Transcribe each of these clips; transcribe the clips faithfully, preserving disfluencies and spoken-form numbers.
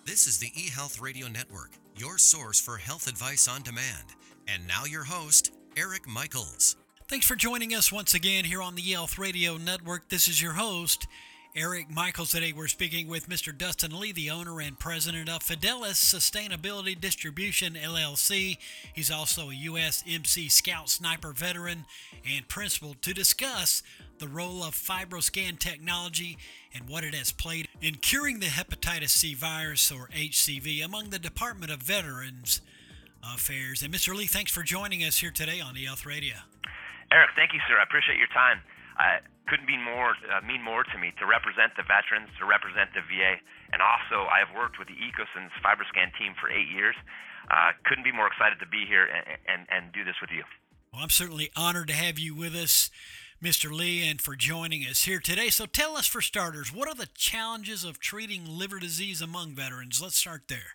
This is the eHealth Radio Network, your source for health advice on demand. And now your host, Eric Michaels. Thanks for joining us once again here on the eHealth Radio Network. This is your host, Eric Michaels. Today we're speaking with Mister Dustin Lee, the owner and president of Fidelis Sustainability Distribution, L L C. He's also a U S M C Scout Sniper veteran and principal, to discuss the role of FibroScan technology and what it has played in curing the hepatitis C virus, or H C V, among the Department of Veterans Affairs. And Mister Lee, thanks for joining us here today on eHealth Radio. Eric, thank you, sir. I appreciate your time. Uh, couldn't be more uh, mean more to me to represent the veterans, to represent the V A, and also I have worked with the Ecosens FibroScan team for eight years. Uh, couldn't be more excited to be here and, and, and do this with you. Well, I'm certainly honored to have you with us, Mister Lee, and for joining us here today. So tell us, for starters, what are the challenges of treating liver disease among veterans? Let's start there.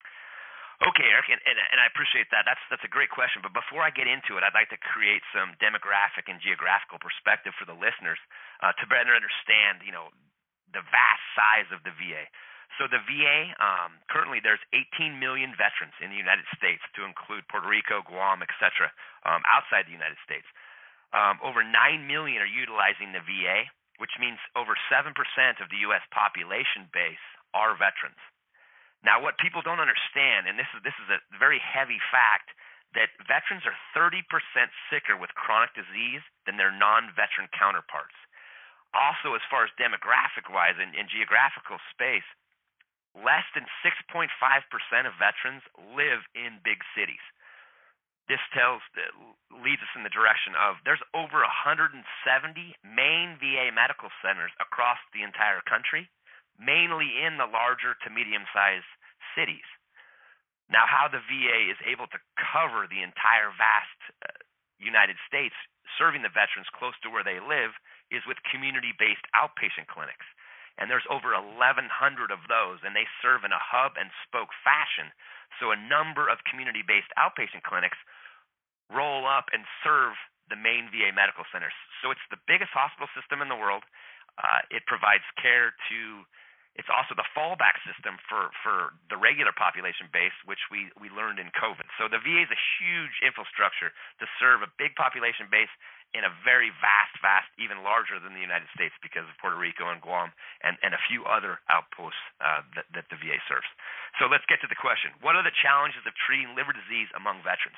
Okay, Eric, and, and, and I appreciate that. That's that's a great question. But before I get into it, I'd like to create some demographic and geographical perspective for the listeners uh, to better understand, you know, the vast size of the V A. So the V A, um, currently there's eighteen million veterans in the United States, to include Puerto Rico, Guam, et cetera, um, outside the United States. Um, over nine million are utilizing the V A, which means over seven percent of the U S population base are veterans. Now, what people don't understand, and this is this is a very heavy fact, that veterans are thirty percent sicker with chronic disease than their non-veteran counterparts. Also, as far as demographic-wise and in geographical space, less than six point five percent of veterans live in big cities. This tells leads us in the direction of there's over one hundred seventy main V A medical centers across the entire country, mainly in the larger to medium-sized cities. Now, how the V A is able to cover the entire vast uh, United States, serving the veterans close to where they live, is with community-based outpatient clinics. And there's over eleven hundred of those, and they serve in a hub-and-spoke fashion. So a number of community-based outpatient clinics roll up and serve the main V A medical centers. So it's the biggest hospital system in the world. Uh, it provides care to It's also the fallback system for, for the regular population base, which we, we learned in COVID. So the V A is a huge infrastructure to serve a big population base in a very vast, vast, even larger than the United States because of Puerto Rico and Guam and, and a few other outposts uh, that, that the V A serves. So let's get to the question. What are the challenges of treating liver disease among veterans?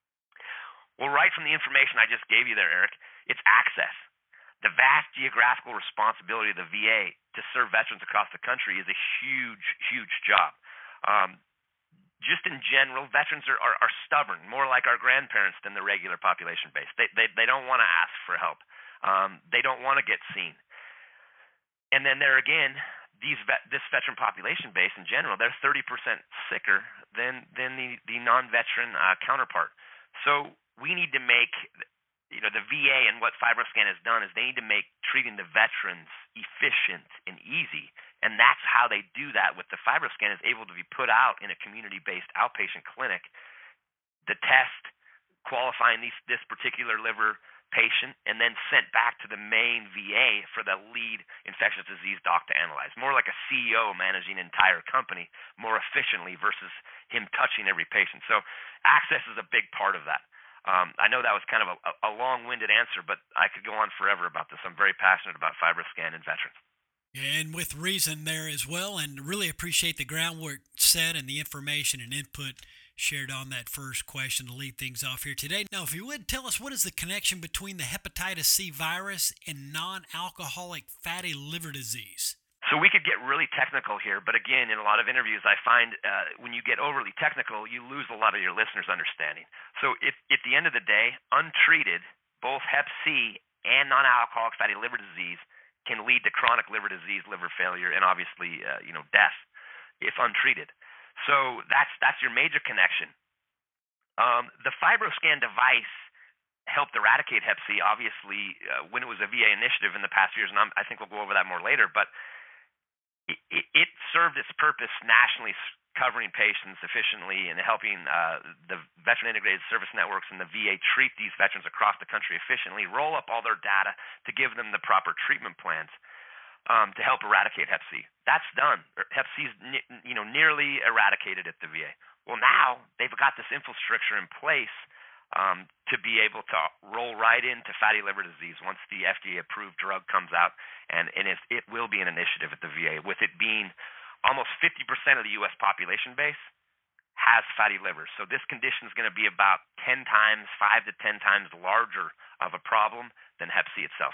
Well, right from the information I just gave you there, Eric, it's access. The vast geographical responsibility of the V A to serve veterans across the country is a huge, huge job. Um, just in general, veterans are, are, are stubborn, more like our grandparents than the regular population base. They they, they don't want to ask for help. Um, they don't want to get seen. And then there again, these vet, this veteran population base in general, they're thirty percent sicker than than the, the non-veteran uh, counterpart. So we need to make You know, the V A and what FibroScan has done is they need to make treating the veterans efficient and easy, and that's how they do that. With the FibroScan is able to be put out in a community-based outpatient clinic, the test qualifying these, this particular liver patient, and then sent back to the main V A for the lead infectious disease doc to analyze. More like a C E O managing an entire company more efficiently versus him touching every patient. So access is a big part of that. Um, I know that was kind of a, a long-winded answer, but I could go on forever about this. I'm very passionate about FibroScan and veterans. And with reason there as well, and really appreciate the groundwork set and the information and input shared on that first question to lead things off here today. Now, if you would, tell us, what is the connection between the hepatitis C virus and non-alcoholic fatty liver disease? So we could get really technical here, but again, in a lot of interviews, I find uh, when you get overly technical, you lose a lot of your listeners' understanding. So if, at the end of the day, untreated, both hep C and non-alcoholic fatty liver disease can lead to chronic liver disease, liver failure, and obviously, uh, you know, death if untreated. So that's that's your major connection. Um, the FibroScan device helped eradicate hep C, obviously, uh, when it was a V A initiative in the past years, and I'm, I think we'll go over that more later, but it, it, it served its purpose nationally, covering patients efficiently and helping uh, the Veteran Integrated Service Networks and the V A treat these veterans across the country efficiently, roll up all their data to give them the proper treatment plans um, to help eradicate hep C. that's done. Hep C is ne- you know nearly eradicated at the V A. Well, now they've got this infrastructure in place um, to be able to roll right into fatty liver disease once the F D A-approved drug comes out, and and it, it will be an initiative at the V A, with it being almost fifty percent of the U S population base has fatty liver. So this condition is going to be about ten times, five to ten times larger of a problem than Hep C itself.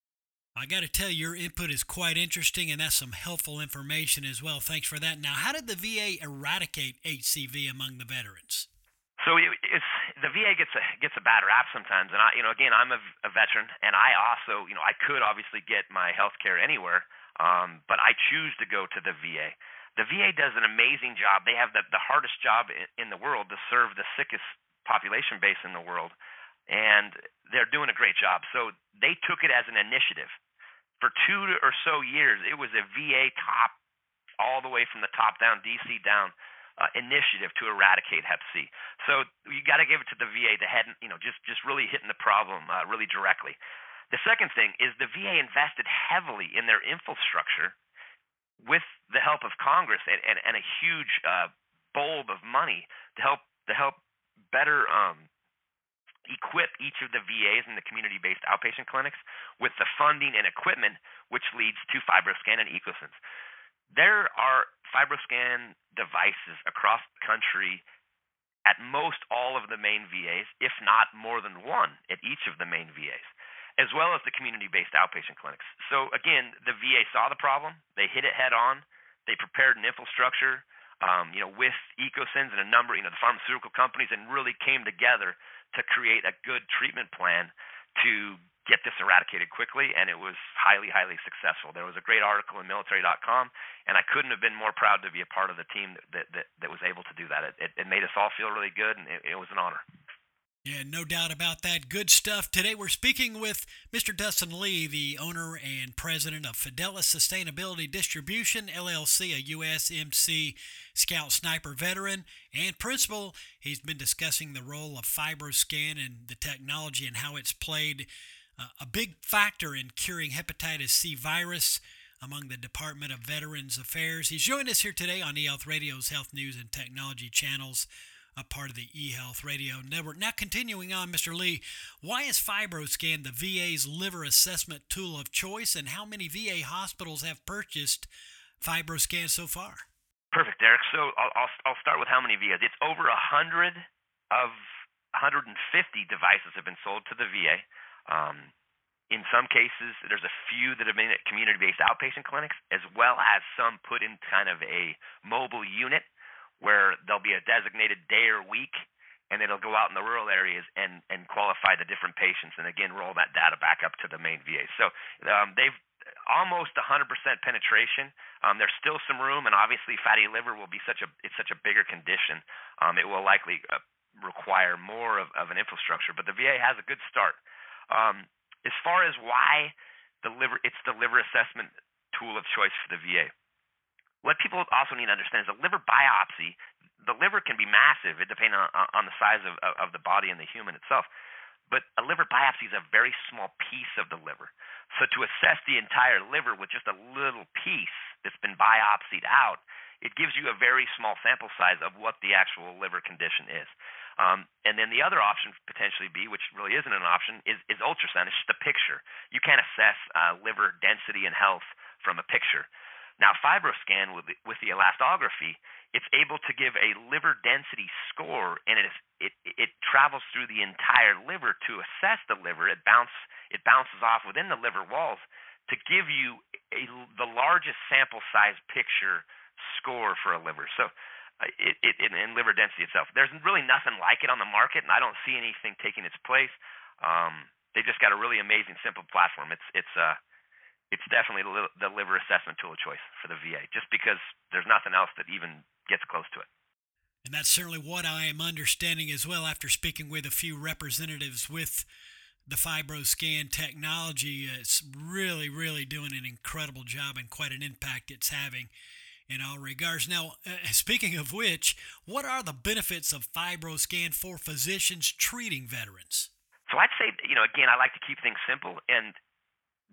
I got to tell you, your input is quite interesting, and that's some helpful information as well. Thanks for that. Now, how did the V A eradicate H C V among the veterans? So it's the V A gets a gets a bad rap sometimes, and I, you know, again, I'm a, a veteran, and I also, you know, I could obviously get my health care anywhere, um, but I choose to go to the V A. The V A does an amazing job. They have the the hardest job in, in the world to serve the sickest population base in the world, and they're doing a great job. So they took it as an initiative. For two or so years, it was a V A top, all the way from the top down, D C down, uh, initiative to eradicate Hep C. So you got to give it to the V A, the head, you know, just just really hitting the problem uh, really directly. The second thing is the V A invested heavily in their infrastructure with the help of Congress and, and, and a huge uh, bulb of money to help to help better um, equip each of the V As and the community-based outpatient clinics with the funding and equipment, which leads to FibroScan and EcoSense. There are FibroScan devices across the country at most all of the main V As, if not more than one at each of the main V As, as well as the community-based outpatient clinics. So again, the V A saw the problem, they hit it head on, they prepared an infrastructure, um, you know, with EcoSense and a number, you know, the pharmaceutical companies, and really came together to create a good treatment plan to get this eradicated quickly, and it was highly, highly successful. There was a great article in military dot com, and I couldn't have been more proud to be a part of the team that that, that was able to do that. It, it, it made us all feel really good, and it, it was an honor. Yeah, no doubt about that. Good stuff. Today we're speaking with Mister Dustin Lee, the owner and president of Fidelis Sustainability Distribution, L L C, a U S M C Scout Sniper veteran and principal. He's been discussing the role of FibroScan and the technology and how it's played uh, a big factor in curing hepatitis C virus among the Department of Veterans Affairs. He's joined us here today on eHealth Radio's Health News and Technology channels, a part of the eHealth Radio Network. Now, continuing on, Mister Lee, why is FibroScan the V A's liver assessment tool of choice, and how many V A hospitals have purchased FibroScan so far? Perfect, Eric. So I'll, I'll, I'll start with how many V As. It's over one hundred of one hundred fifty devices have been sold to the V A. Um, in some cases, there's a few that have been at community-based outpatient clinics, as well as some put in kind of a mobile unit, where there'll be a designated day or week, and it'll go out in the rural areas and, and qualify the different patients, and again, roll that data back up to the main V A. So um, they've almost one hundred percent penetration. Um, there's still some room, and obviously fatty liver will be such a it's such a bigger condition. Um, it will likely uh, require more of, of an infrastructure, but the V A has a good start. Um, as far as why the liver, it's the liver assessment tool of choice for the V A. What people also need to understand is a liver biopsy, the liver can be massive, it depending on, on the size of, of the body and the human itself. But a liver biopsy is a very small piece of the liver. So to assess the entire liver with just a little piece that's been biopsied out, it gives you a very small sample size of what the actual liver condition is. Um, and then the other option potentially be, which really isn't an option, is, is ultrasound. It's just a picture. You can't assess uh, liver density and health from a picture. Now, FibroScan with the, with the elastography, it's able to give a liver density score, and it, is, it it travels through the entire liver to assess the liver. It bounce it bounces off within the liver walls to give you a, the largest sample size picture score for a liver. So, uh, it, it in liver density itself, there's really nothing like it on the market, and I don't see anything taking its place. Um, they just got a really amazing, simple platform. It's it's uh It's definitely the liver assessment tool of choice for the V A, just because there's nothing else that even gets close to it. And that's certainly what I am understanding as well after speaking with a few representatives with the FibroScan technology. It's really, really doing an incredible job and quite an impact it's having in all regards. Now, uh, speaking of which, what are the benefits of FibroScan for physicians treating veterans? So I'd say, you know, again, I like to keep things simple, and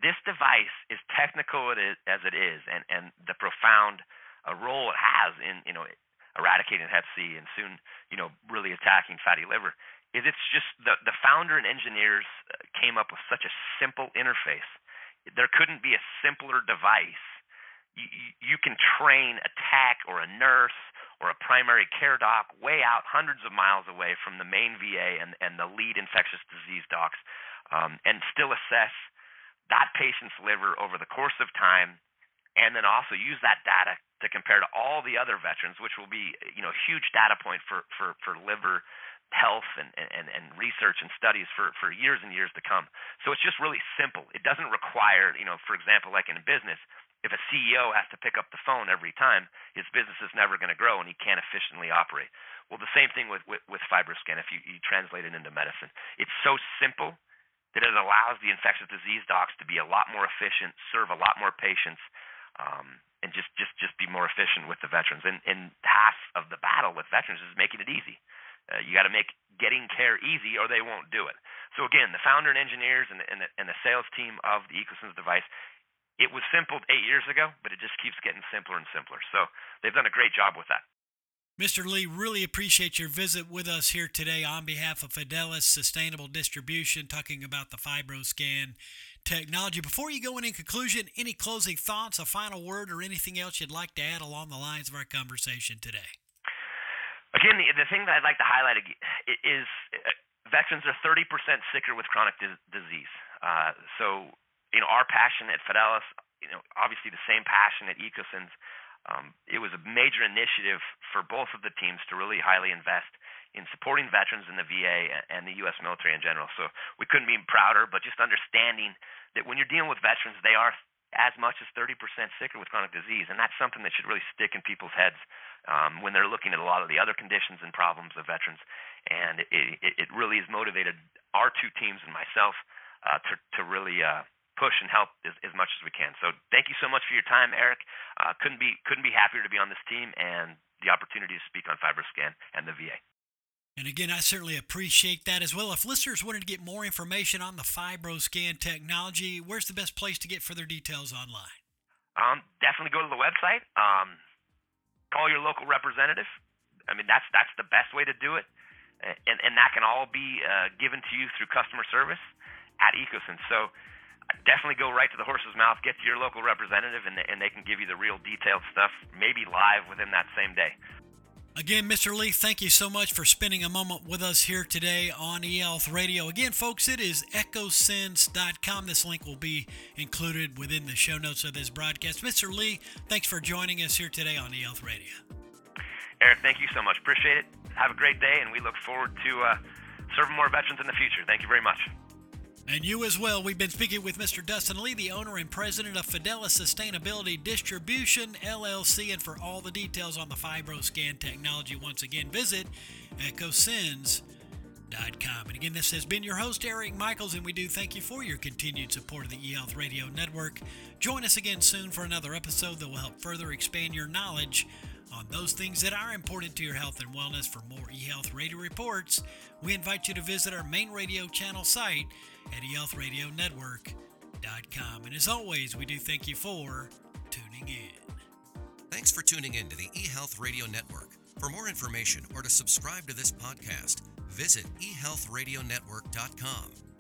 this device, as technical it is, as it is, and, and the profound uh, role it has in, you know, eradicating hep C and soon, you know, really attacking fatty liver, is it's just the, the founder and engineers came up with such a simple interface. There couldn't be a simpler device. You, you can train a tech or a nurse or a primary care doc way out hundreds of miles away from the main V A and, and the lead infectious disease docs, um, and still assess that patient's liver over the course of time, and then also use that data to compare to all the other veterans, which will be, you know, a huge data point for, for, for liver health and, and, and research and studies for, for years and years to come. So it's just really simple. It doesn't require, you know, for example, like in a business, if a C E O has to pick up the phone every time, his business is never going to grow and he can't efficiently operate. Well, the same thing with, with, with FibroScan if you, you translate it into medicine. It's so simple that it allows the infectious disease docs to be a lot more efficient, serve a lot more patients, um, and just, just, just be more efficient with the veterans. And, and half of the battle with veterans is making it easy. Uh, you got to make getting care easy or they won't do it. So again, the founder and engineers and the, and the, and the sales team of the EcoSense device, it was simple eight years ago, but it just keeps getting simpler and simpler. So they've done a great job with that. Mister Lee, really appreciate your visit with us here today on behalf of Fidelis Sustainable Distribution, talking about the FibroScan technology. Before you go in, in conclusion, any closing thoughts, a final word, or anything else you'd like to add along the lines of our conversation today? Again, the, the thing that I'd like to highlight is uh, veterans are thirty percent sicker with chronic di- disease. Uh, so, you know, our passion at Fidelis, you know, obviously the same passion at EcoSense. Um, it was a major initiative for both of the teams to really highly invest in supporting veterans in the V A and the U S military in general. So we couldn't be prouder, but just understanding that when you're dealing with veterans, they are as much as thirty percent sicker with chronic disease, and that's something that should really stick in people's heads um, when they're looking at a lot of the other conditions and problems of veterans. And it, it, it really has motivated our two teams and myself uh, to, to really uh, push and help as, as much as we can. So thank you so much for your time, Eric. Uh, couldn't be couldn't be happier to be on this team and the opportunity to speak on FibroScan and the V A. And again, I certainly appreciate that as well. If listeners wanted to get more information on the FibroScan technology, where's the best place to get further details online? Um, definitely go to the website. Um, call your local representative. I mean, that's that's the best way to do it. And, and that can all be uh, given to you through customer service at EcoSense. So definitely go right to the horse's mouth, get to your local representative, and, and they can give you the real detailed stuff, maybe live within that same day. Again, Mister Lee, thank you so much for spending a moment with us here today on eHealth Radio. Again, folks, it is ecosense dot com. This link will be included within the show notes of this broadcast. Mister Lee, thanks for joining us here today on eHealth Radio. Eric, thank you so much. Appreciate it. Have a great day, and we look forward to uh, serving more veterans in the future. Thank you very much. And you as well. We've been speaking with Mister Dustin Lee, the owner and president of Fidelis Sustainability Distribution, L L C. And for all the details on the FibroScan technology, once again, visit ecosense dot com. And again, this has been your host, Eric Michaels, and we do thank you for your continued support of the eHealth Radio Network. Join us again soon for another episode that will help further expand your knowledge on those things that are important to your health and wellness. For more eHealth Radio reports, we invite you to visit our main radio channel site at e health radio network dot com. And as always, we do thank you for tuning in. Thanks for tuning in to the eHealth Radio Network. For more information or to subscribe to this podcast, visit e health radio network dot com.